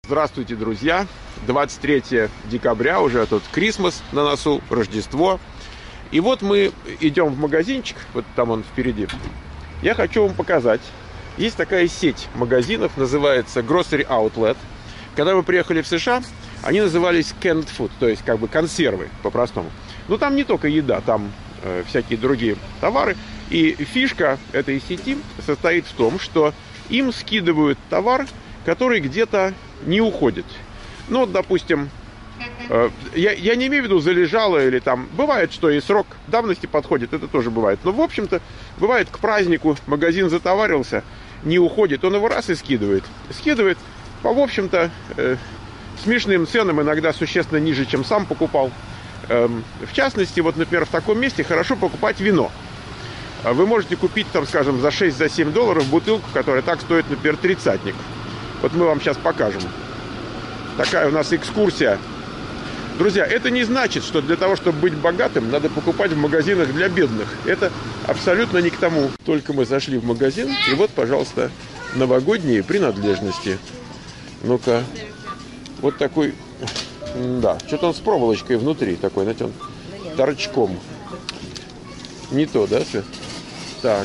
Здравствуйте, друзья! 23 декабря, уже тут Крисмас на носу, Рождество. И вот мы идем в магазинчик, вот там он впереди. Я хочу вам показать. Есть такая сеть магазинов, называется Grocery Outlet. Когда мы приехали в США, они назывались canned food, то есть как бы консервы по-простому. Но там не только еда, там всякие другие товары. И фишка этой сети состоит в том, что им скидывают товар, который где-то не уходит. Ну, вот, допустим, я не имею в виду залежало или там... Бывает, что и срок давности подходит, это тоже бывает. Но, в общем-то, бывает к празднику магазин затоварился, не уходит, он его раз и скидывает. Скидывает по, в общем-то, смешным ценам, иногда существенно ниже, чем сам покупал. В частности, вот, например, в таком месте хорошо покупать вино. Вы можете купить, там, скажем, за $6-7 бутылку, которая так стоит, например, тридцатник. Вот мы вам сейчас покажем. Такая у нас экскурсия. Друзья, это не значит, что для того, чтобы быть богатым, надо покупать в магазинах для бедных. Это абсолютно не к тому. Только мы зашли в магазин, и вот, пожалуйста, новогодние принадлежности. Ну-ка. Вот такой... Да, что-то он с проволочкой внутри такой, знаете, он торчком. Не то, да, Свет? Так.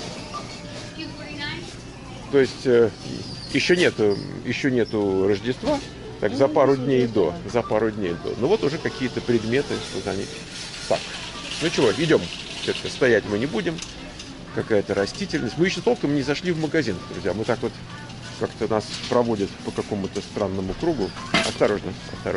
То есть... Еще нету Рождества, так за пару дней до. Ну вот уже какие-то предметы, вот они. Так, ну чего, идем. Стоять мы не будем. Какая-то растительность. Мы еще толком не зашли в магазин, друзья. Мы так вот как-то нас проводят по какому-то странному кругу. Осторожно.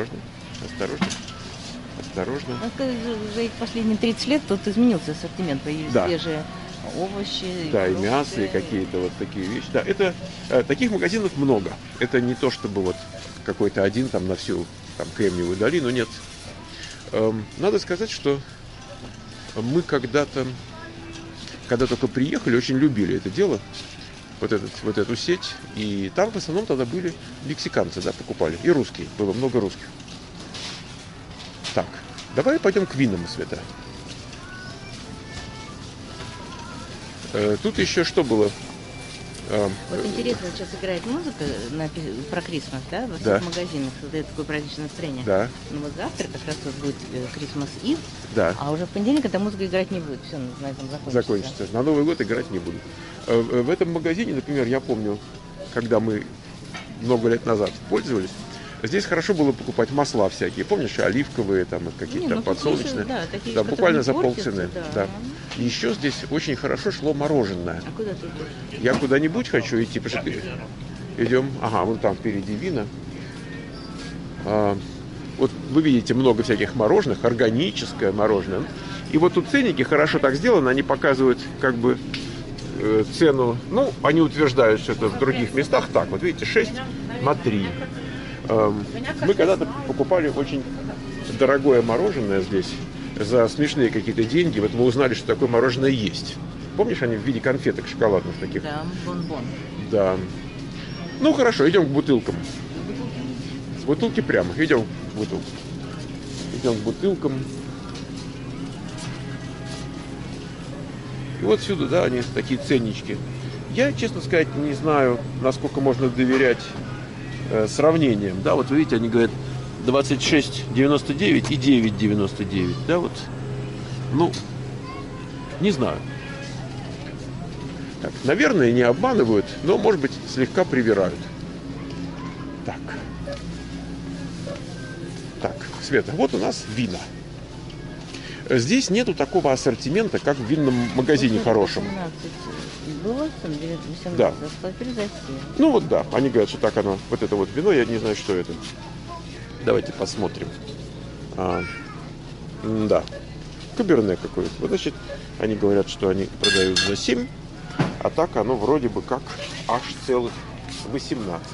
За эти последние 30 лет тут изменился ассортимент, появились свежие овощи. Да, и мясо, и какие-то вот такие вещи. Да, это таких магазинов много. Это не то, чтобы вот какой-то один там на всю там Кремниевую долину, нет. Надо сказать, что мы когда только приехали, очень любили это дело, вот эту сеть. И там в основном тогда были мексиканцы, да, покупали. И русские. Было много русских. Так, давай пойдем к винам, Света. Тут еще что было? Вот интересно, сейчас играет музыка про Крисмас, да, во всех магазинах, создает такое праздничное настроение. Да. Ну вот завтра как раз вот будет Крисмас Ив, да. А уже в понедельник эта музыка играть не будет, все, на этом закончится. На Новый год играть не будут. В этом магазине, например, я помню, когда мы много лет назад пользовались, здесь хорошо было покупать масла всякие, помнишь, оливковые, там какие-то подсолнечные. Такие, да, буквально за полцены. Да. И еще здесь очень хорошо шло мороженое. А куда ты идешь? Я куда-нибудь хочу идти, потому что идем. Ага, вон там впереди вина. Вот вы видите много всяких мороженых, органическое мороженое. И вот тут ценники хорошо так сделаны, они показывают как бы цену. Ну, они утверждают, что это в других местах так. Вот видите, 6 на 3. Мы когда-то покупали очень дорогое мороженое здесь за смешные какие-то деньги. Вот мы узнали, что такое мороженое есть. Помнишь, они в виде конфеток шоколадных таких? Да, бонбон. Да. Ну, хорошо, идем к бутылкам. С бутылки прямо. Идем к бутылкам. Идем к бутылкам. И вот сюда, да, они такие ценнички. Я, честно сказать, не знаю, насколько можно доверять сравнением, да, вот вы видите, они говорят 26,99 и 9,99, да, вот, ну, не знаю. Так, наверное, не обманывают, но, может быть, слегка привирают. Так, Света, вот у нас вина. Здесь нету такого ассортимента, как в винном магазине хорошем. 18 было, 18, да. Теперь за 7. Ну вот да, они говорят, что так оно, вот это вот вино, я не знаю, что это. Давайте посмотрим. Да, каберне какое-то. Вот, значит, они говорят, что они продают за 7, а так оно вроде бы как аж целых 18.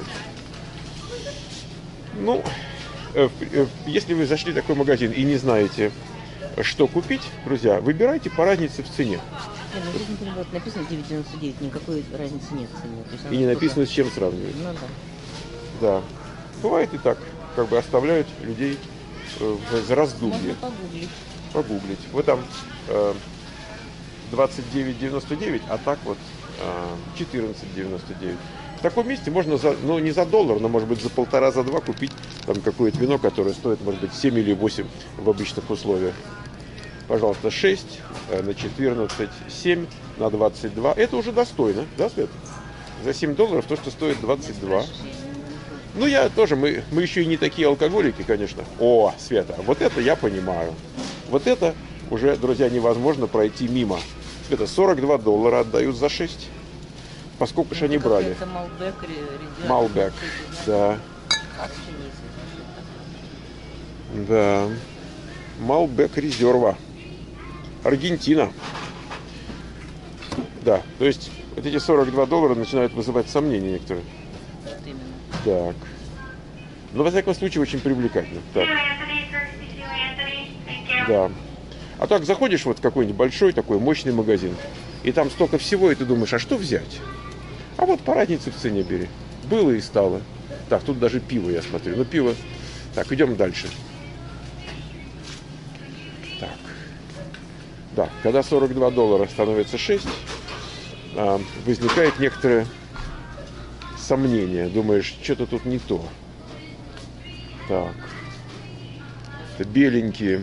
Ну, если вы зашли в такой магазин и не знаете, что купить, друзья, выбирайте по разнице в цене. Здесь, например, вот написано 9,99, никакой разницы нет в цене. И не написано, с чем сравнивать. Ну да. Да. Бывает и так, как бы оставляют людей в раздумье. Можно погуглить. Вот там 29,99, а так вот 14,99. В таком месте можно, ну не за $1, но может быть за 1,5, за 2 купить там какое-то вино, которое стоит, может быть, 7 или 8 в обычных условиях. Пожалуйста, 6 на 14, 7 на 22. Это уже достойно, да, Свет? За $7 то, что стоит 22. Ну, я тоже, мы еще и не такие алкоголики, конечно. О, Света, вот это я понимаю. Вот это уже, друзья, невозможно пройти мимо. Света, $42 отдают за 6. Поскольку же они брали. Это Малбек, да. Да. Малбек резерва. Аргентина. Да, то есть вот эти $42 начинают вызывать сомнения некоторые. Так. Но, во всяком случае, очень привлекательно. Так. Да. А так заходишь вот в какой-нибудь большой такой мощный магазин, и там столько всего, и ты думаешь, а что взять? А вот по разнице в цене бери. Было и стало. Так, тут даже пиво я смотрю. Ну, пиво. Так, идем дальше. Так. Да, когда $42 становится 6, возникает некоторое сомнение. Думаешь, что-то тут не то. Так. Это беленькие.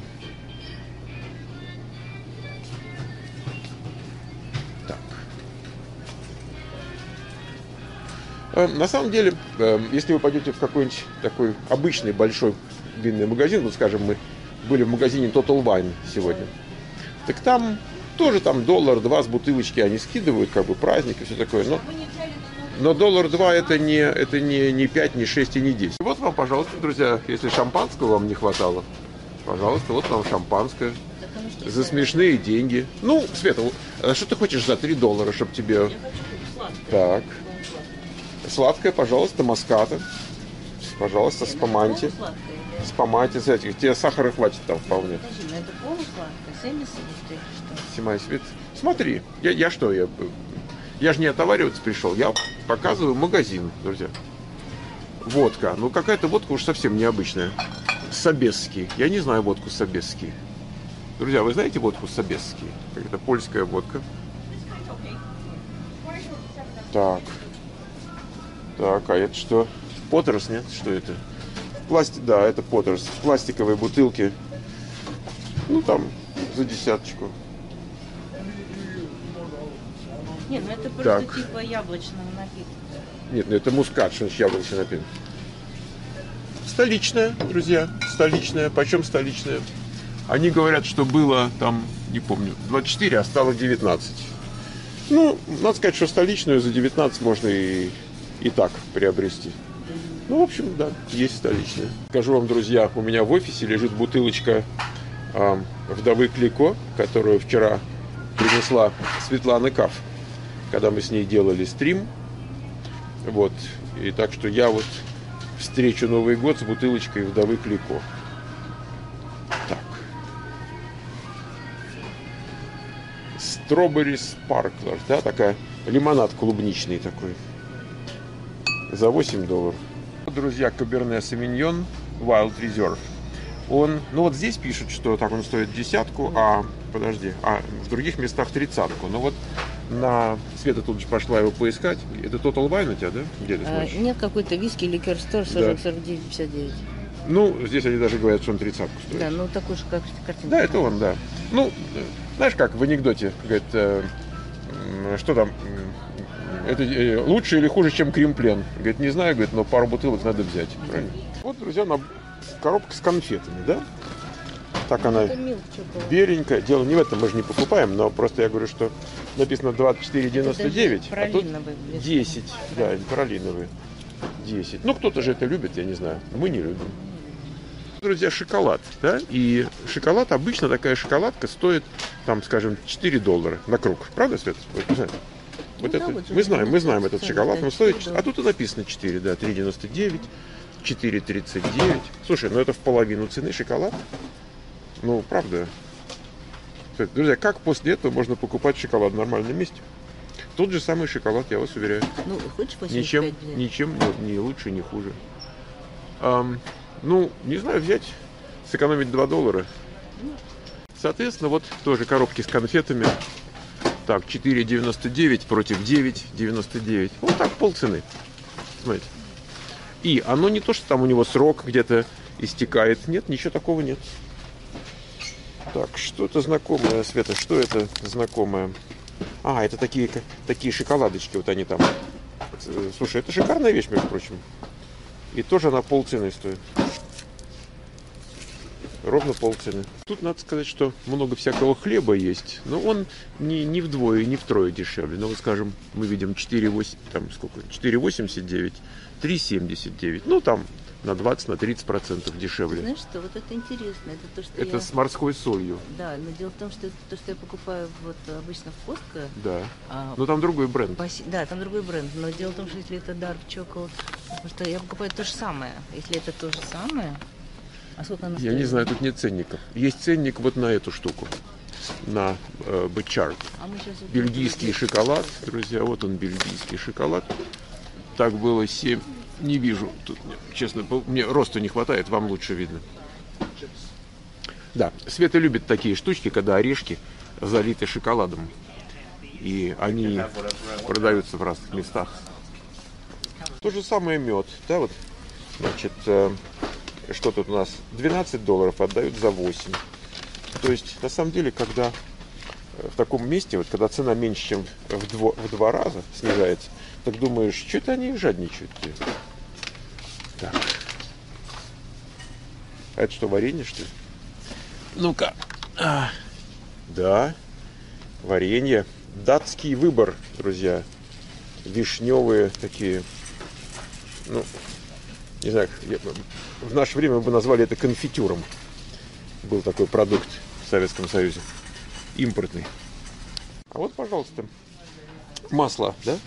На самом деле, если вы пойдете в какой-нибудь такой обычный большой винный магазин, вот скажем, мы были в магазине Total Wine сегодня, так там тоже там $1-2 с бутылочки они скидывают, как бы праздник и все такое, но $1-2 это не 5, не 6 и не 10. Вот вам, пожалуйста, друзья, если шампанского вам не хватало, пожалуйста, вот вам шампанское за смешные деньги. Ну, Света, а что ты хочешь за $3, чтобы тебе... Так. Сладкое, пожалуйста, маската. Пожалуйста, спаманти. Спаманти, знаете, тебе сахара хватит там вполне. Подожди, но это полусладкое, 70 или что? Симай Свет. Смотри, я же не отовариваться пришел, я показываю магазин, друзья. Водка. Ну, какая-то водка уж совсем необычная. Собесский. Я не знаю водку Собесский. Друзья, вы знаете водку Собесский? Это польская водка. Так. Так, а это что? Поттерс, нет? Что это? Да, это Поттерс. В пластиковой бутылке. Ну, там, за десяточку. Нет, ну это просто так. Типа яблочного напитка. Нет, ну это мускат, что значит яблочный напиток. Столичная, друзья, столичная. Почем столичная? Они говорят, что было там, не помню, 24, а стало 19. Ну, надо сказать, что столичную за 19 можно и так приобрести. Ну, в общем, да, есть столичная. Скажу вам, друзья, у меня в офисе лежит бутылочка вдовы Клико, которую вчера принесла Светлана Каф, когда мы с ней делали стрим. Вот. И так что я вот встречу Новый год с бутылочкой вдовы Клико. Так. Strawberry Sparkler, да, такая, лимонад клубничный такой. За $8. Друзья, Cabernet Sauvignon Wild Reserve. Он, ну вот здесь пишут, что так он стоит десятку, в других местах 30-ку. Но вот на Света тут же пошла его поискать. Это Total Wine у тебя, да? Где ты смотришь? Нет, какой-то виски, ликер стор 49,59. Ну, здесь они даже говорят, что он 30-ку стоит. Да, ну такой же, как картинка. Да, это он, да. Ну, знаешь как, в анекдоте, говорит, что там, это лучше или хуже, чем Кремплен? Говорит, не знаю, говорит, но пару бутылок надо взять. Правильно? Вот, друзья, коробка с конфетами, да? Так она беленькая. Дело не в этом, мы же не покупаем, но просто я говорю, что написано 24,99, а тут 10. Да, пролиновые. 10. Ну, кто-то же это любит, я не знаю. Мы не любим. Друзья, шоколад, да? И шоколад, обычно такая шоколадка стоит, там, скажем, $4 на круг. Правда, Свет? Вот это, мы знаем этот шоколад, он стоит, а тут и написано 4, да, 3,99, 4,39. Слушай, ну это в половину цены шоколад. Ну, правда. Друзья, как после этого можно покупать шоколад в нормальном месте? Тот же самый шоколад, я вас уверяю. Ну, хочешь 85 взять? Ничем не лучше, не хуже. Ну, не знаю, взять, сэкономить $2. Соответственно, вот тоже коробки с конфетами. Так, 4,99 против 9,99. Вот так, полцены. Смотрите. И оно не то, что там у него срок где-то истекает. Нет, ничего такого нет. Так, что-то знакомое, Света, что это знакомое? А, это такие шоколадочки, вот они там. Слушай, это шикарная вещь, между прочим. И тоже она полцены стоит. Ровно полцены. Тут надо сказать, что много всякого хлеба есть, но он не вдвое, не втрое дешевле. Ну, вот скажем, мы видим 4,89, 3,79. Ну, там на 20-30% дешевле. Знаешь что, вот это интересно. Это то, что это с морской солью. Да, но дело в том, что это то, что я покупаю вот обычно в Costco. Да. Но там другой бренд. Да, там другой бренд. Но дело в том, что если это Dark Chocolate, потому что я покупаю то же самое. Если это то же самое. А сколько она стоит? Я не знаю, тут нет ценников. Есть ценник вот на эту штуку. На Butchart. Бельгийский шоколад, друзья. Вот он, бельгийский шоколад. Так было 7. Не вижу. Тут, честно, мне росту не хватает, вам лучше видно. Да, Света любит такие штучки, когда орешки залиты шоколадом. И они продаются в разных местах. То же самое мед. Да, вот, значит, что тут у нас? $12 отдают за 8. То есть, на самом деле, когда в таком месте, вот когда цена меньше, чем в 2 раза снижается, так думаешь, что это они жадничают? Так. А это что, варенье, что ли? Ну-ка. Да, варенье. Датский выбор, друзья. Вишневые такие. Ну, не знаю, в наше время мы бы назвали это конфитюром. Был такой продукт в Советском Союзе. Импортный. А вот, пожалуйста, масло, да?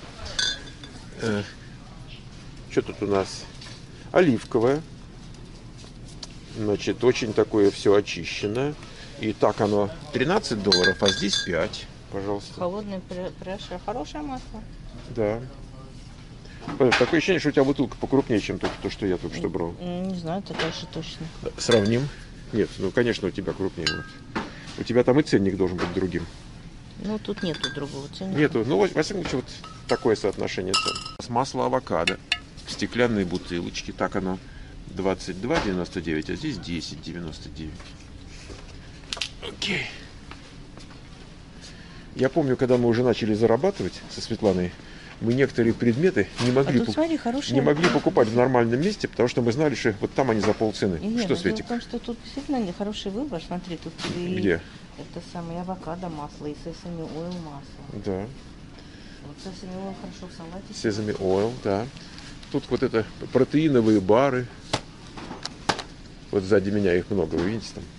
Что тут у нас? Оливковое. Значит, очень такое все очищенное. И так оно $13, а здесь 5. Пожалуйста. Холодное хорошее масло. Да. Такое ощущение, что у тебя бутылка покрупнее, чем то, что я только что брал. Не знаю, это дальше точно. Сравним. Нет, ну, конечно, у тебя крупнее. Вот. У тебя там и ценник должен быть другим. Ну, тут нету другого ценника. Нету. Ну, во всяком случае, вот такое соотношение цен. Масло авокадо в стеклянной бутылочке. Так оно 22,99, а здесь 10,99. Окей. Я помню, когда мы уже начали зарабатывать со Светланой, мы некоторые предметы не могли, не могли покупать в нормальном месте, потому что мы знали, что вот там они за полцены. Что, Светик? Дело в том, что тут действительно хороший выбор. Смотри, тут где? Это самое авокадо масло и sesame oil масло. Да. Вот sesame oil хорошо в салате. Sesame oil, да. Тут вот это протеиновые бары. Вот сзади меня их много, вы видите там.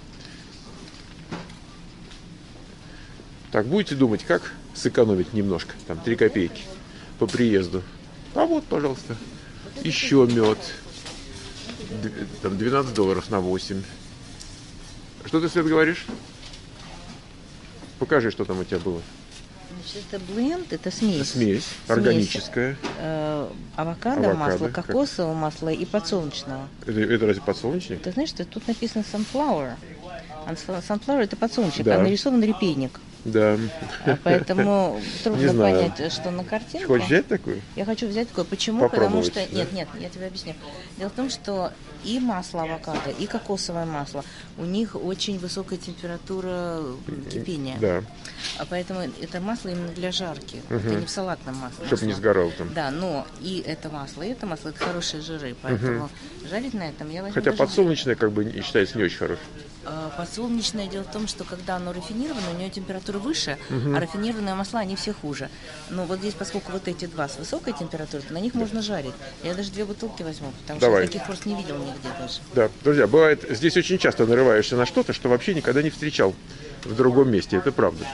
Так, будете думать, как сэкономить немножко, там 3 копейки по приезду. А вот, пожалуйста, еще мед. Там $12 на 8. Что ты, Свет, говоришь? Покажи, что там у тебя было. Значит, это бленд, это смесь. Смесь органическая. Авокадо, масло, кокосового масла и подсолнечного. Это разве подсолнечник? Ты знаешь, что тут написано sunflower. Sunflower это подсолнечник, да. А нарисован репейник. Да. Поэтому трудно понять, что на картинке. Хочешь взять такую? Я хочу взять такую. Почему? Потому что... Да? Нет, я тебе объясню. Дело в том, что и масло авокадо, и кокосовое масло, у них очень высокая температура кипения. Да. А поэтому это масло именно для жарки. Это не в салатном масле. Чтобы не сгорал там. Да, но и это масло, это хорошие жиры. Поэтому жарить на этом я возьму. Хотя подсолнечное как бы считается не очень хорошим. Подсолнечное, дело в том, что когда оно рафинировано, у него температура выше, а рафинированные масла, они все хуже. Но вот здесь, поскольку вот эти два с высокой температурой, то на них можно жарить. Я даже 2 бутылки возьму, потому что я таких просто не видел нигде даже. Да, друзья, бывает, здесь очень часто нарываешься на что-то, что вообще никогда не встречал в другом месте, это правда.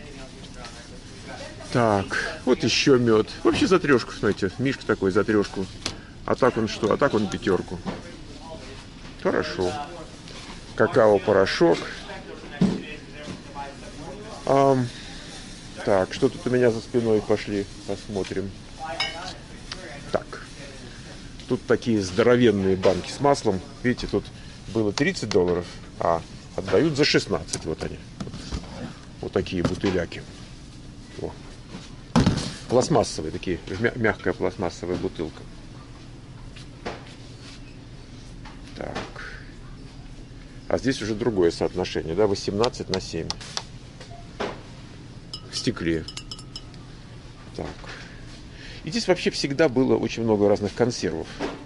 Так, вот еще мед. Вообще за 3, смотрите, мишка такой за 3. А так он что? А так он 5. Хорошо. Какао-порошок. Так, что тут у меня за спиной? Пошли, посмотрим. Так. Тут такие здоровенные банки с маслом. Видите, тут было $30, а отдают за 16. Вот они. Вот такие бутыляки. Пластмассовые такие, мягкая пластмассовая бутылка. Так. А здесь уже другое соотношение, да, 18 на 7. В стекле. Так. И здесь вообще всегда было очень много разных консервов.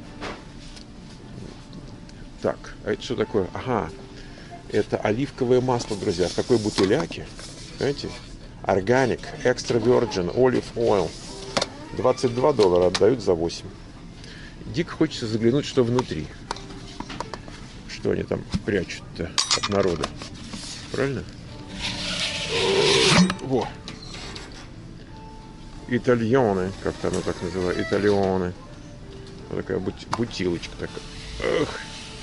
Так, а это что такое? Ага, это оливковое масло, друзья. В такой бутыляке. Знаете? Organic, Extra Virgin, Olive Oil. $22 отдают за 8. Дико хочется заглянуть, что внутри. Что они там прячут-то от народа. Правильно? Во. Итальоны, как-то оно так называется. Итальоны. Вот такая бутилочка такая. Эх.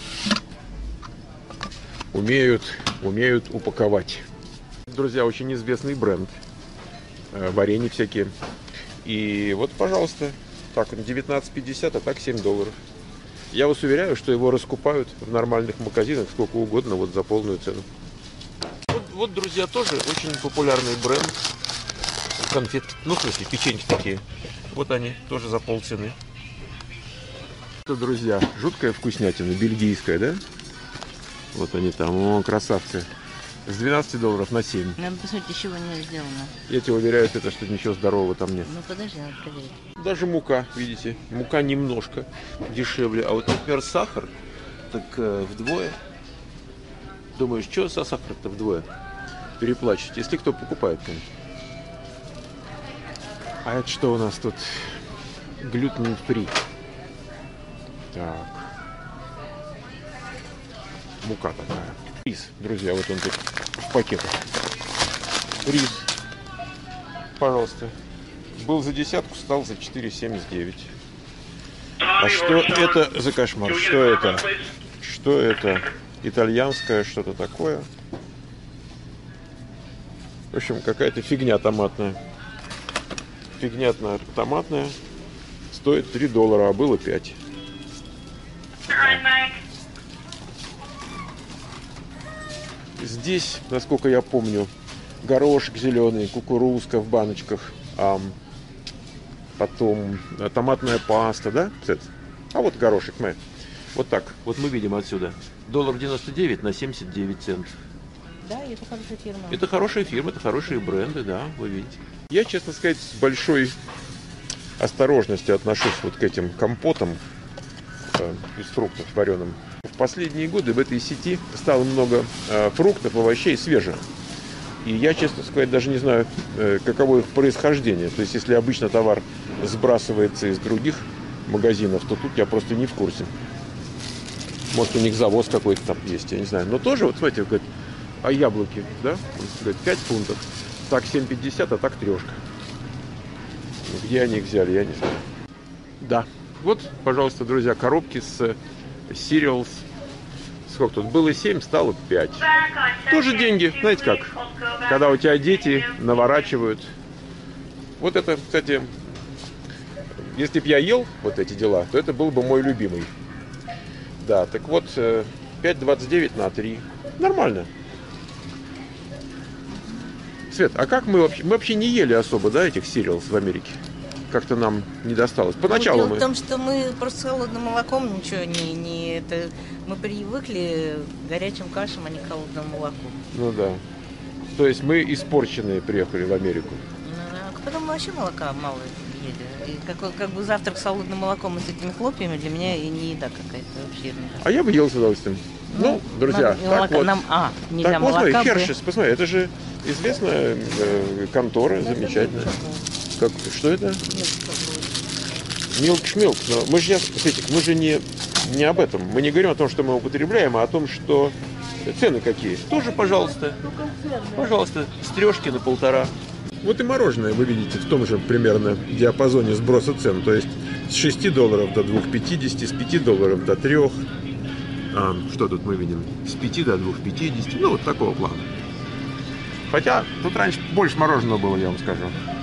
Умеют упаковать. Друзья, очень известный бренд. Варенье всякие. И вот, пожалуйста, так, он 19,50, а так $7. Я вас уверяю, что его раскупают в нормальных магазинах сколько угодно, вот за полную цену. Вот, друзья, тоже очень популярный бренд конфет. Ну, в смысле, печеньки такие. Вот они, тоже за полцены. Это, друзья, жуткая вкуснятина, бельгийская, да? Вот они там, о, красавцы. С $12 на 7. Надо посмотреть, из чего не сделано. Я тебе уверяю, это что ничего здорового там нет. Ну подожди, надо проверить. Даже мука, видите, мука немножко дешевле. А вот, например, сахар, так вдвое. Думаешь, что со сахаром-то вдвое переплачивать, если кто покупает, конечно. А это что у нас тут? Глютен-фри. Так. Мука такая. Рис, друзья, вот он тут в пакетах. Рис. Пожалуйста. Был за десятку, стал за 4,79. А что это за кошмар? Что это? Что это? Итальянское что-то такое? В общем, какая-то фигня томатная. Фигня томатная. Стоит $3, а было 5. Здесь, насколько я помню, горошек зеленый, кукурузка в баночках, потом томатная паста, да? А вот горошек, мы. Вот так. Вот мы видим отсюда. $1.99 на 79 центов. Да, это хорошая фирма. Это хорошая фирма, это хорошие бренды, да, вы видите. Я, честно сказать, с большой осторожностью отношусь вот к этим компотам из фруктов вареным. В последние годы в этой сети стало много фруктов, овощей свежих. И я, честно сказать, даже не знаю, каково их происхождение. То есть, если обычно товар сбрасывается из других магазинов, то тут я просто не в курсе. Может, у них завоз какой-то там есть, я не знаю. Но тоже, вот смотрите, говорит, а яблоки, да? Говорит, 5 фунтов. Так 7,50, а так 3. Где они их взяли, я не знаю. Да. Вот, пожалуйста, друзья, коробки с Cereals. Сколько тут? Было 7, стало 5. Тоже деньги, знаете как? Когда у тебя дети наворачивают. Вот это, кстати, если бы я ел вот эти дела, то это был бы мой любимый. Да, так вот, 5,29 на 3. Нормально. Свет, а как мы вообще не ели особо, да, этих Cereals в Америке? Как-то нам не досталось. Поначалу дело в том, что мы просто с холодным молоком ничего не это. Мы привыкли к горячим кашам, а не к холодному молоку. Ну да. То есть мы испорченные приехали в Америку. Ну, а потом мы вообще молока мало ели. И как бы завтрак с холодным молоком и с этими хлопьями для меня и не еда какая-то вообще. А я бы ел с удовольствием. Ну, друзья, так вот. Нельзя так, молока. Посмотри, Хершес, посмотри, это же известная контора, замечательная. Как, что это? Милк-шмилк. Но мы же, мы же не об этом. Мы не говорим о том, что мы употребляем, а о том, что цены какие. Тоже, пожалуйста. Пожалуйста, с 3 на 1,5. Вот и мороженое вы видите в том же примерно диапазоне сброса цен. То есть с $6 до 2,50, с $5 до 3. Что тут мы видим? С 5 до 2,50. Ну, вот такого плана. Хотя тут раньше больше мороженого было, я вам скажу.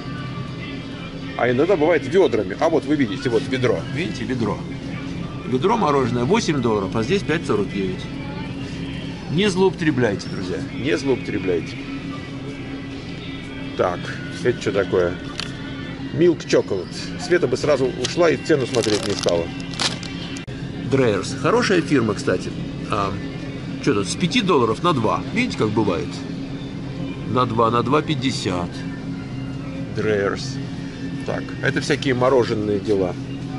А иногда бывает ведрами. А вот вы видите, вот ведро. Видите, ведро. Ведро мороженое $8, а здесь 5,49. Не злоупотребляйте, друзья. Не злоупотребляйте. Так, это что такое? Milk Chocolate. Света бы сразу ушла и цену смотреть не стала. Dreyer's. Хорошая фирма, кстати. Что тут, с $5 на 2. Видите, как бывает? На 2,50. Dreyer's. Так, это всякие мороженые дела.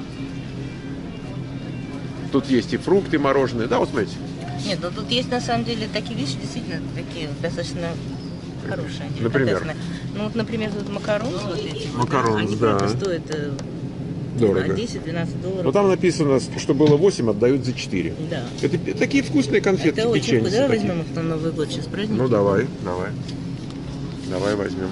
Тут есть и фрукты мороженые. Да, вот смотрите. Нет, ну тут есть на самом деле такие вещи, действительно, такие достаточно хорошие. Например? Ну вот, например, тут макаронс вот эти. Макаронс, они да. правда стоят дорого. $10-12. Но там написано, что было 8, отдают за 4. Да. Это такие вкусные конфетки, Это очень печенье. вкусно. Давай возьмем их на Новый год, сейчас праздники. Ну давай. Давай возьмем.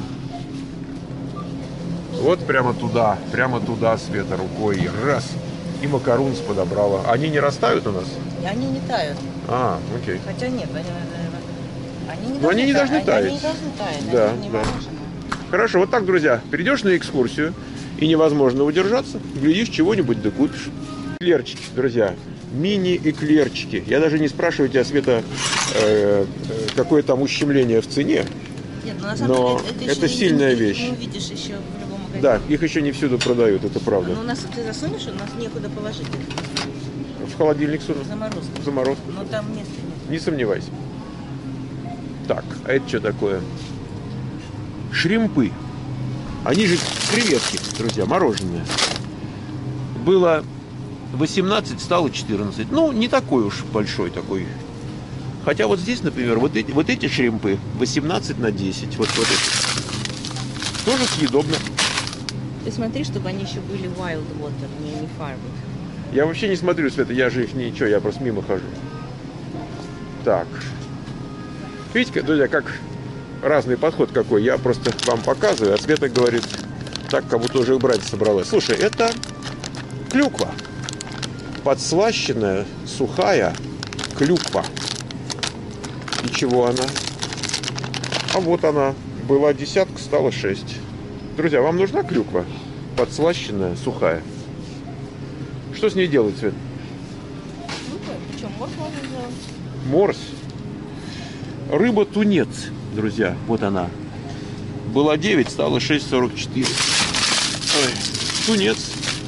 Вот прямо туда, Света, рукой. Раз. И макарунс подобрала. Они не растают у нас? Они не тают. Окей. Хотя нет, они не должны таять. Они не должны таять, Да, они не да. мороженое. Хорошо, вот так, друзья, перейдешь на экскурсию, и невозможно удержаться, глядишь, чего-нибудь да купишь. Эклерчики, друзья, мини-эклерчики. Я даже не спрашиваю тебя, Света, какое там ущемление в цене. Нет, на самом но деле, это сильная вещь. Не увидишь еще в любом магазине. Да, их еще не всюду продают, это правда. Но у нас, ты засунешь, у нас некуда положить их. В холодильник суну. В Заморозку. Но там места нет. Не сомневайся. Так, а это что такое? Шримпы. Они же креветки, друзья, мороженые. Было 18, стало 14. Ну, не такой уж большой такой. Хотя вот здесь, например, вот эти шримпы 18 на 10. Вот эти. Тоже съедобно. Ты смотри, чтобы они еще были wild water, не farming. Я вообще не смотрю, Света, я же их ничего, я просто мимо хожу. Так. Видите, друзья, как разный подход какой. Я просто вам показываю, а Света говорит, так, как будто уже убрать собралась. Слушай, это клюква. Подслащенная, сухая клюква. И чего она? А вот она. Была 10, стала 6. Друзья, вам нужна клюква? Подслащенная, сухая. Что с ней делать, Свет? Ну, причем морс можно сделать. Морс. Рыба-тунец, друзья. Вот она. Была 9, стала 6,44. Ой, тунец.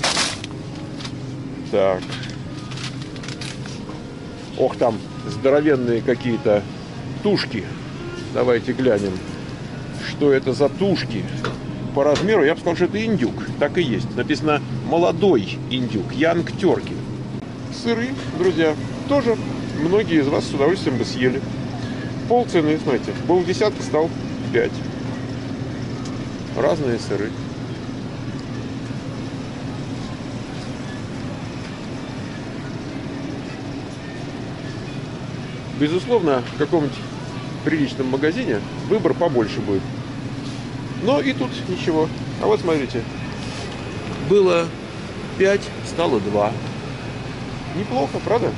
Так. Ох, там здоровенные какие-то тушки. Давайте глянем, что это за тушки. По размеру я бы сказал, что это индюк. Так и есть. Написано молодой индюк. Янг терки. Сыры, друзья, тоже многие из вас с удовольствием бы съели. Полцены, смотрите. Был 10, стал 5. Разные сыры. Безусловно, в каком-нибудь приличном магазине выбор побольше будет. Но и тут ничего. А вот смотрите. Было 5, стало 2. Неплохо, правда?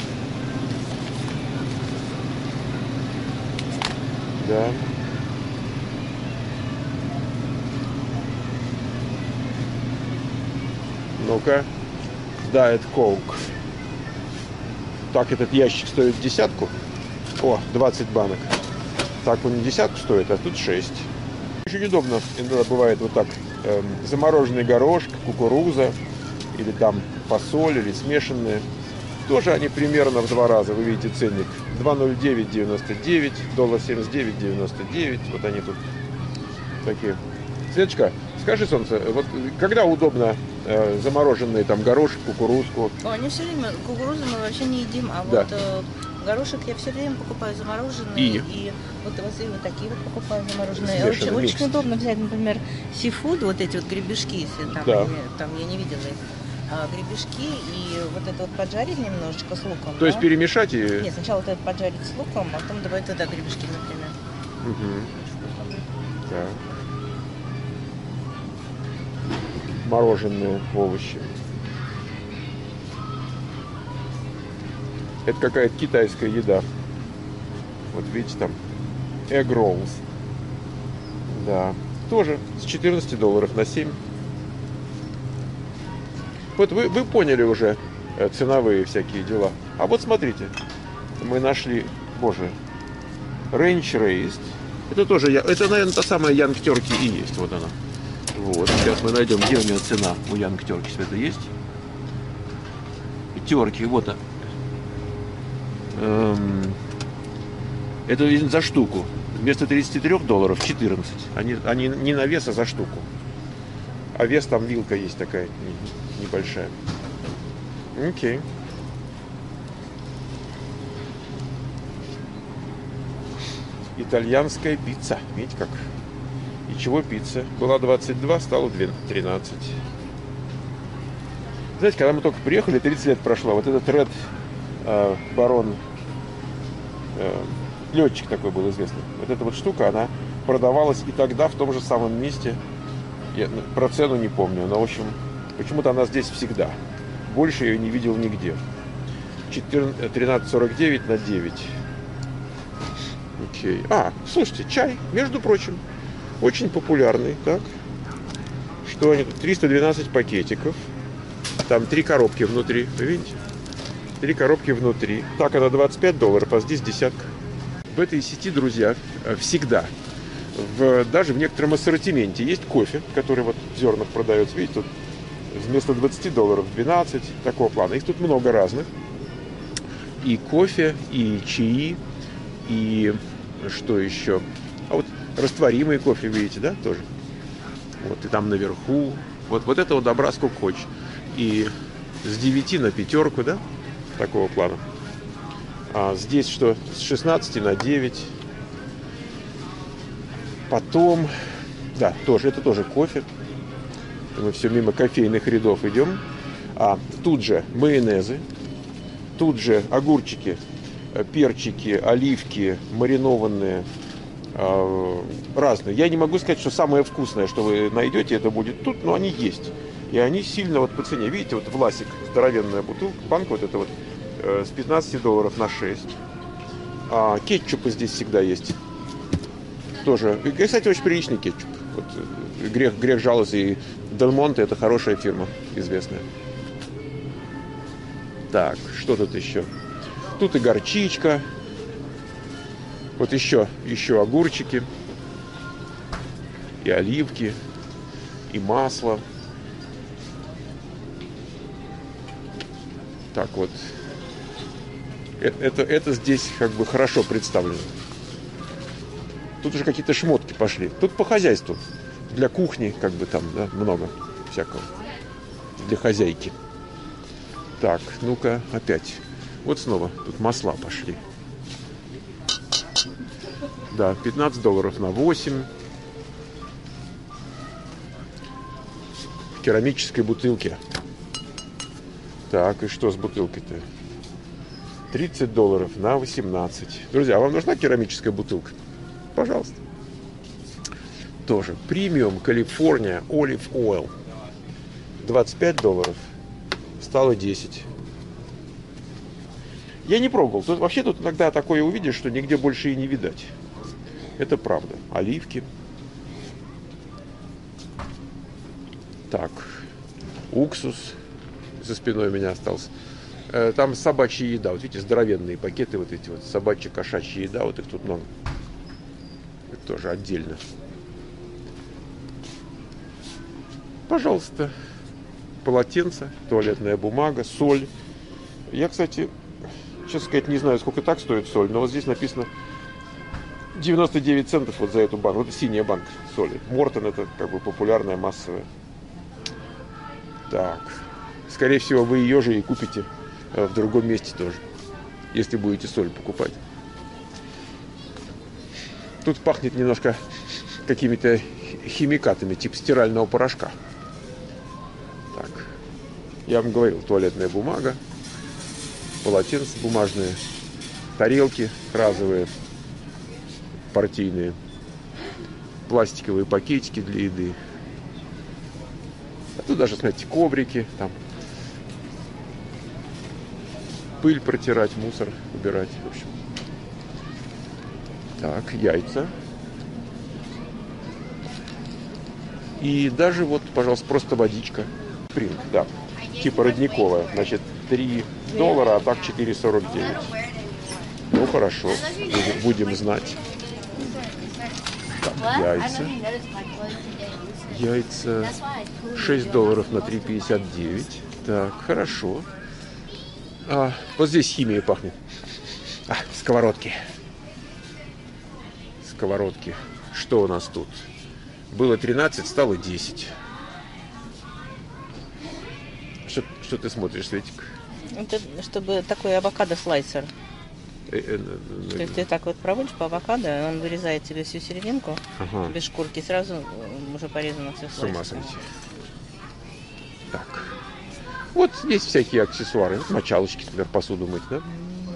Да. Ну-ка. Diet Coke. Так, этот ящик стоит 10. О, 20 банок. Так он 10 стоит, а тут 6. Очень удобно иногда бывает вот так. Замороженный горошек, кукуруза, или там фасоль, или смешанные. Тоже они примерно в 2 раза. Вы видите ценник. $2.09.99, $1.79.99. Вот они тут такие. Светочка, скажи, солнце, вот когда удобно замороженные там горошек, кукурузку? Они все время, кукурузу мы вообще не едим, а Да. вот горошек я все время покупаю замороженные. И вот такие вот покупаю замороженные. Смешанный Очень, микс. очень удобно взять, например, сифуд, вот эти вот гребешки, если там, Да. там я не видела их. Гребешки и вот это вот поджарить немножечко с луком. То есть перемешать и... Нет, сначала вот это поджарить с луком, а потом добавить туда гребешки, например. Угу. Так. Мороженые овощи. Это какая-то китайская еда. Вот видите там. Egg rolls. Да. Тоже с $14 на 7. Вот вы поняли уже ценовые всякие дела. А вот смотрите. Мы нашли, боже, Ranch Raised. Это тоже, это, наверное, та самая Янг Терки и есть. Вот она. Вот, сейчас мы найдем, где у меня цена у Янг Теркис. Это есть? Терки, вот она. Это видно за штуку. Вместо $33 14. Они не на вес, а за штуку. А вес там вилка есть такая небольшая. Окей. Итальянская пицца. Видите как? И чего пицца? Была 22, стала 13. Знаете, когда мы только приехали, 30 лет прошло. Вот этот Ред Барон, летчик такой был известный. Вот эта вот штука, она продавалась и тогда в том же самом месте. Я про цену не помню, но в общем, почему-то она здесь всегда. Больше я ее не видел нигде. 13,49 на 9. Окей. Слушайте, чай, между прочим, очень популярный. Так. Что они тут? 312 пакетиков. Там 3 коробки внутри. Вы видите? 3 коробки внутри. Так, она $25, а здесь десятка. В этой сети, друзья, всегда, даже в некотором ассортименте есть кофе, который вот в зернах продается. Видите, тут вместо $20 12, такого плана. Их тут много разных. И кофе, и чаи, и что еще? А вот растворимый кофе, видите, да, тоже. Вот, и там наверху. Вот этого добра сколько хочешь. И с 9 на 5, да, такого плана. А здесь что? С 16 на 9. Потом, да, это тоже кофе. Мы все мимо кофейных рядов идем. Тут же майонезы. Тут же огурчики, перчики, оливки, маринованные, разные. Я не могу сказать, что самое вкусное, что вы найдете, это будет тут, но они есть. И они сильно вот по цене. Видите, вот Власик, здоровенная бутылка, банка вот это вот с $15 на 6. Кетчупы здесь всегда есть. Тоже. И, кстати, очень приличный кетчуп. Вот, грех жаловаться. И Дель Монте — это хорошая фирма, известная. Так, что тут еще? Тут и горчичка. Вот еще огурчики. И оливки. И масло. Так вот. Это здесь как бы хорошо представлено. Тут уже какие-то шмотки пошли. Тут по хозяйству. Для кухни, как бы там, да, много всякого. Для хозяйки. Так, ну-ка, опять. Вот снова тут масла пошли. Да, $15 на 8. В керамической бутылке. Так, и что с бутылкой-то? $30 на 18. Друзья, а вам нужна керамическая бутылка? Пожалуйста. Тоже. Премиум Калифорния Olive Oil. $25. Стало 10. Я не пробовал. Вообще тут иногда такое увидишь, что нигде больше и не видать. Это правда. Оливки. Так. Уксус. За спиной у меня остался. Там собачья еда. Вот видите, здоровенные пакеты вот эти вот. Собачья, кошачья еда. Вот их тут много. Это тоже отдельно. Пожалуйста. Полотенце, туалетная бумага, соль. Я, кстати, честно сказать, не знаю, сколько так стоит соль, но вот здесь написано 99 центов вот за эту банку. Это синяя банка соли. Мортон — это как бы популярная, массовая. Так. Скорее всего, вы ее же и купите в другом месте тоже, если будете соль покупать. Тут пахнет немножко какими-то химикатами, типа стирального порошка. Так. Я вам говорил, туалетная бумага, полотенца бумажные, тарелки разовые, партийные, пластиковые пакетики для еды. А тут даже, смотрите, коврики, там пыль протирать, мусор убирать, в общем. Так, яйца. И даже вот, пожалуйста, просто водичка. Спринг, да. Типа родниковая. Значит, $3, а так 4,49. Ну, хорошо. Будем знать. Так, яйца. Яйца $6 на 3,59. Так, хорошо. Вот здесь химией пахнет. Сковородки. Сковородки. Что у нас тут? Было 13, стало 10. Что ты смотришь, Светик? Это чтобы такой авокадо-слайсер. То есть ты так вот проводишь по авокадо, он вырезает тебе всю серединку, без шкурки, сразу уже порезано все слайсером. С ума сойти. Так. Вот есть всякие аксессуары. Мочалочки, например, посуду мыть, да?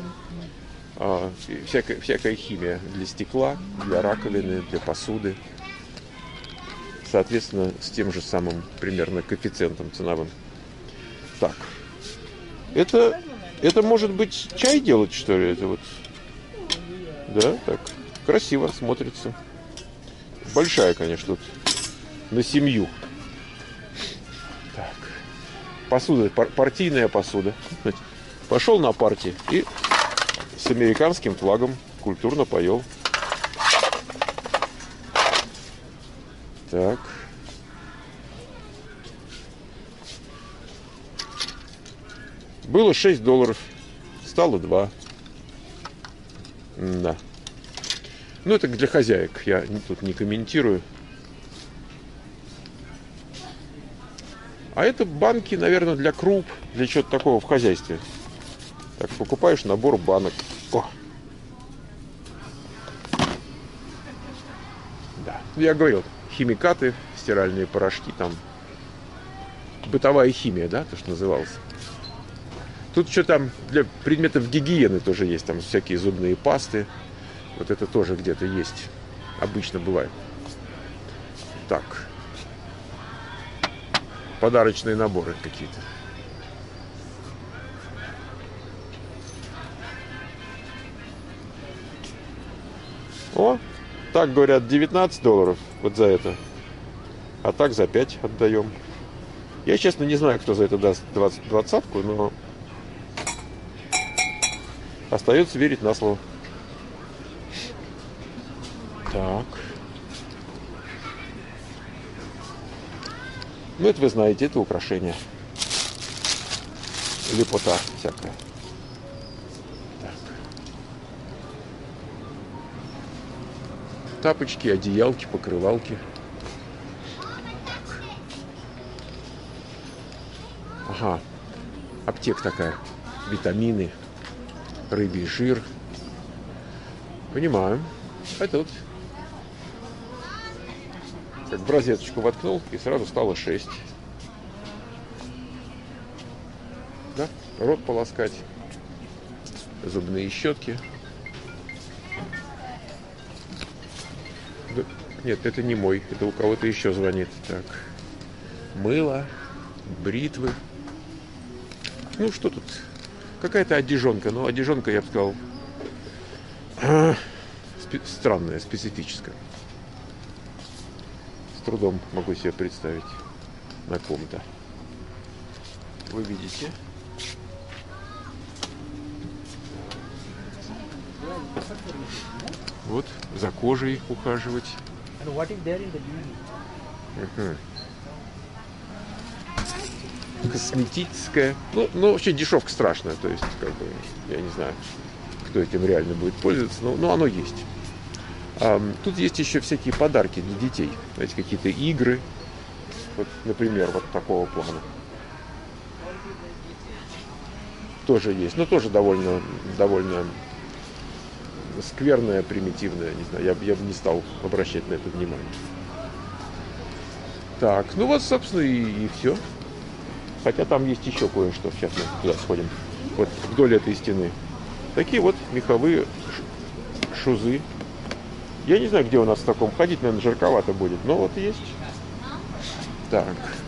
Всякая химия для стекла, для раковины, для посуды. Соответственно, с тем же самым примерно коэффициентом ценовым. Так. Это может быть чай делать, что ли? Это вот. Да, так. Красиво смотрится. Большая, конечно, тут. На семью. Так. Посуда, партийная посуда. Пошел на партии и с американским флагом культурно поел. Так. Было $6, стало 2. Да. Ну, это для хозяек, я тут не комментирую. А это банки, наверное, для круп, для чего-то такого в хозяйстве. Так, покупаешь набор банок. О! Да, я говорил, химикаты, стиральные порошки, там бытовая химия, да, то, что называлось. Тут что там для предметов гигиены тоже есть, там всякие зубные пасты. Вот это тоже где-то есть. Обычно бывает. Так. Подарочные наборы какие-то. О, так говорят, $19 вот за это. А так за 5 отдаем. Я, честно, не знаю, кто за это даст 20-ку, но остается верить на слово. Так. Ну, это вы знаете, это украшение. Лепота всякая. Так. Тапочки, одеялки, покрывалки. Так. Ага. Аптека такая. Витамины. Рыбий жир. Понимаю. Это вот как в розеточку воткнул, и сразу стало 6. Да? Рот полоскать. Зубные щетки. Да, нет, это не мой. Это у кого-то еще звонит. Так. Мыло. Бритвы. Ну, что тут? Какая-то одежонка. Ну, одежонка, я бы сказал, странная, специфическая. С трудом могу себе представить на ком-то. Вы видите? Вот, за кожей ухаживать. Косметическая. Ну, вообще дешевка страшная. То есть, как бы, я не знаю, кто этим реально будет пользоваться, но оно есть. Тут есть еще всякие подарки для детей. Знаете, какие-то игры. Вот, например, вот такого плана. Тоже есть. Но тоже довольно скверная, примитивная. Не знаю, я бы не стал обращать на это внимание. Так, ну вот, собственно, и все. Хотя там есть еще кое-что. Сейчас мы туда сходим. Вот вдоль этой стены. Такие вот меховые шузы. Я не знаю, где у нас в таком ходить, наверное, жарковато будет. Но вот есть. Так.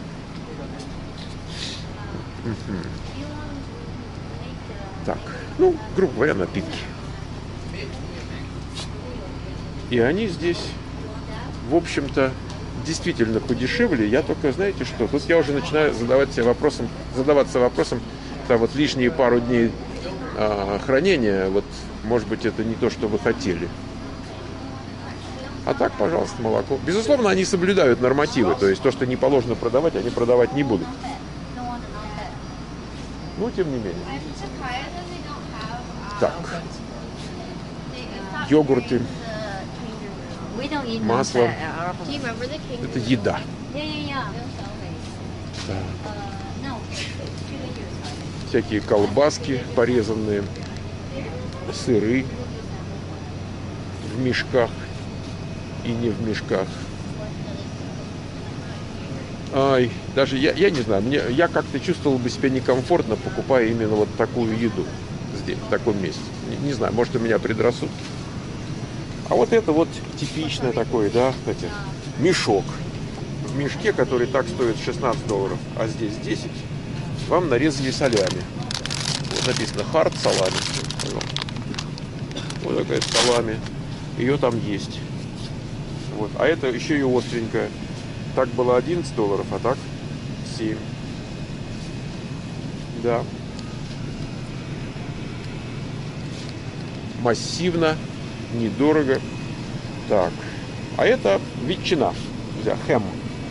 Так. Ну, грубо говоря, напитки. И они здесь, в общем-то, действительно подешевле. Я только, знаете что, тут я уже начинаю задаваться вопросом, там вот лишние пару дней хранения, вот, может быть, это не то, что вы хотели. А так, пожалуйста, молоко. Безусловно, они соблюдают нормативы. То есть то, что не положено продавать, они продавать не будут. Но тем не менее. Так. Йогурты. Масло. Это еда. Да. Всякие колбаски порезанные. Сыры. В мешках. И не в мешках. Ай, даже я не знаю, я как-то чувствовал бы себя некомфортно, покупая именно вот такую еду здесь, в таком месте. Не знаю, может, у меня предрассудки. А вот это вот типичное такое, да, кстати, мешок. В мешке, который так стоит $16, а здесь 10, вам нарезали солями. Вот написано hard салами. Вот такая салами. Ее там есть. Вот. А это еще и остренькая. Так было $11, а так 7. Да. Массивно, недорого. Так. А это ветчина. Хэм.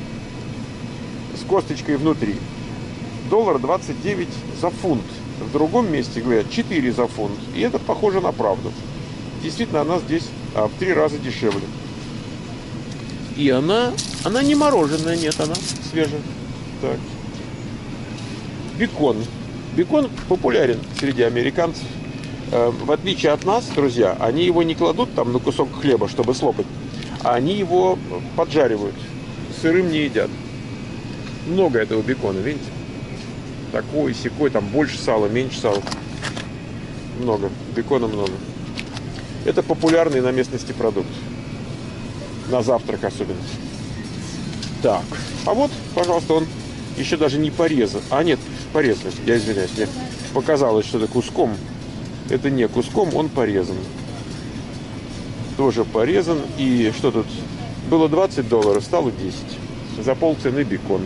С косточкой внутри. $1.29 за фунт. В другом месте говорят 4 за фунт. И это похоже на правду. Действительно, она здесь в 3 раза дешевле. И она не мороженая, нет, она свежая. Так. Бекон. Бекон популярен среди американцев. В отличие от нас, друзья, они его не кладут там на кусок хлеба, чтобы слопать, а они его поджаривают. Сырым не едят. Много этого бекона, видите? Такой, сякой, там больше сала, меньше сала. Много. Бекона много. Это популярный на местности продукт. На завтрак особенно. Так. А вот, пожалуйста, он еще даже не порезан. А, нет, порезан. Я извиняюсь. Мне показалось, что это куском. Это не куском, он порезан. Тоже порезан. И что тут? Было $20, стало 10. За полцены бекон.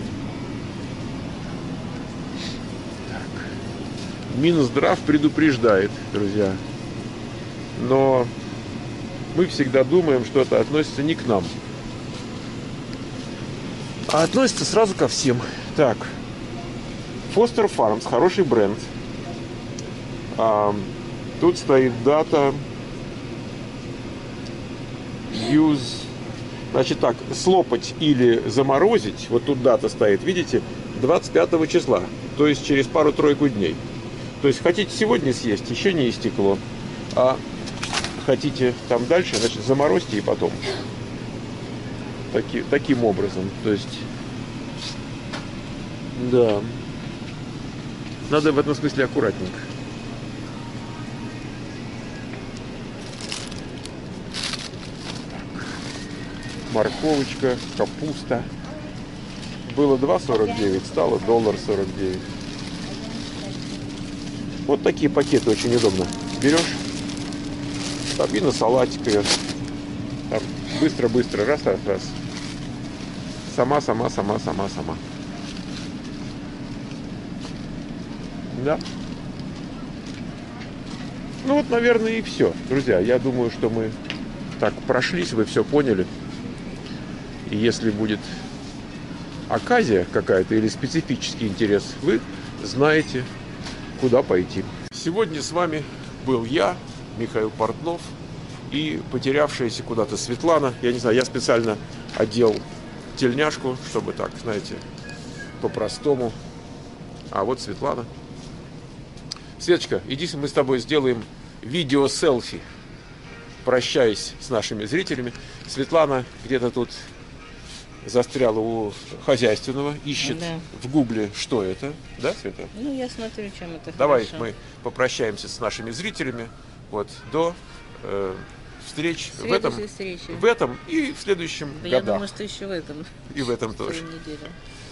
Так. Минздрав предупреждает, друзья. Но мы всегда думаем, что это относится не к нам, а относится сразу ко всем. Так. Foster Farms. Хороший бренд. Тут стоит дата. Use. Значит так, слопать или заморозить. Вот тут дата стоит, видите? 25 числа. То есть через пару-тройку дней. То есть хотите сегодня съесть, еще не истекло. А хотите там дальше, значит, заморозьте и потом. Таким образом. То есть, да. Надо в этом смысле аккуратненько. Так. Морковочка, капуста. Было $2.49, стало $1.49. Вот такие пакеты очень удобно. Берешь. Там и на салатик ее. Там быстро-быстро. Раз. Сама. Да. Ну вот, наверное, и все. Друзья, я думаю, что мы так прошлись, вы все поняли. И если будет оказия какая-то или специфический интерес, вы знаете, куда пойти. Сегодня с вами был я, Михаил Портнов, и потерявшаяся куда-то Светлана. Я не знаю, я специально одел тельняшку, чтобы так, знаете, по-простому. А вот Светлана. Светочка, иди, мы с тобой сделаем видео-селфи, прощаясь с нашими зрителями. Светлана где-то тут застряла у хозяйственного, ищет в гугле, что это. Да, Света? Ну, я смотрю, чем это. Давай хорошо. мы попрощаемся с нашими зрителями. Вот, до встреч в этом и в следующем Я годах. думаю, что еще в этом. И в этом тоже. Неделю.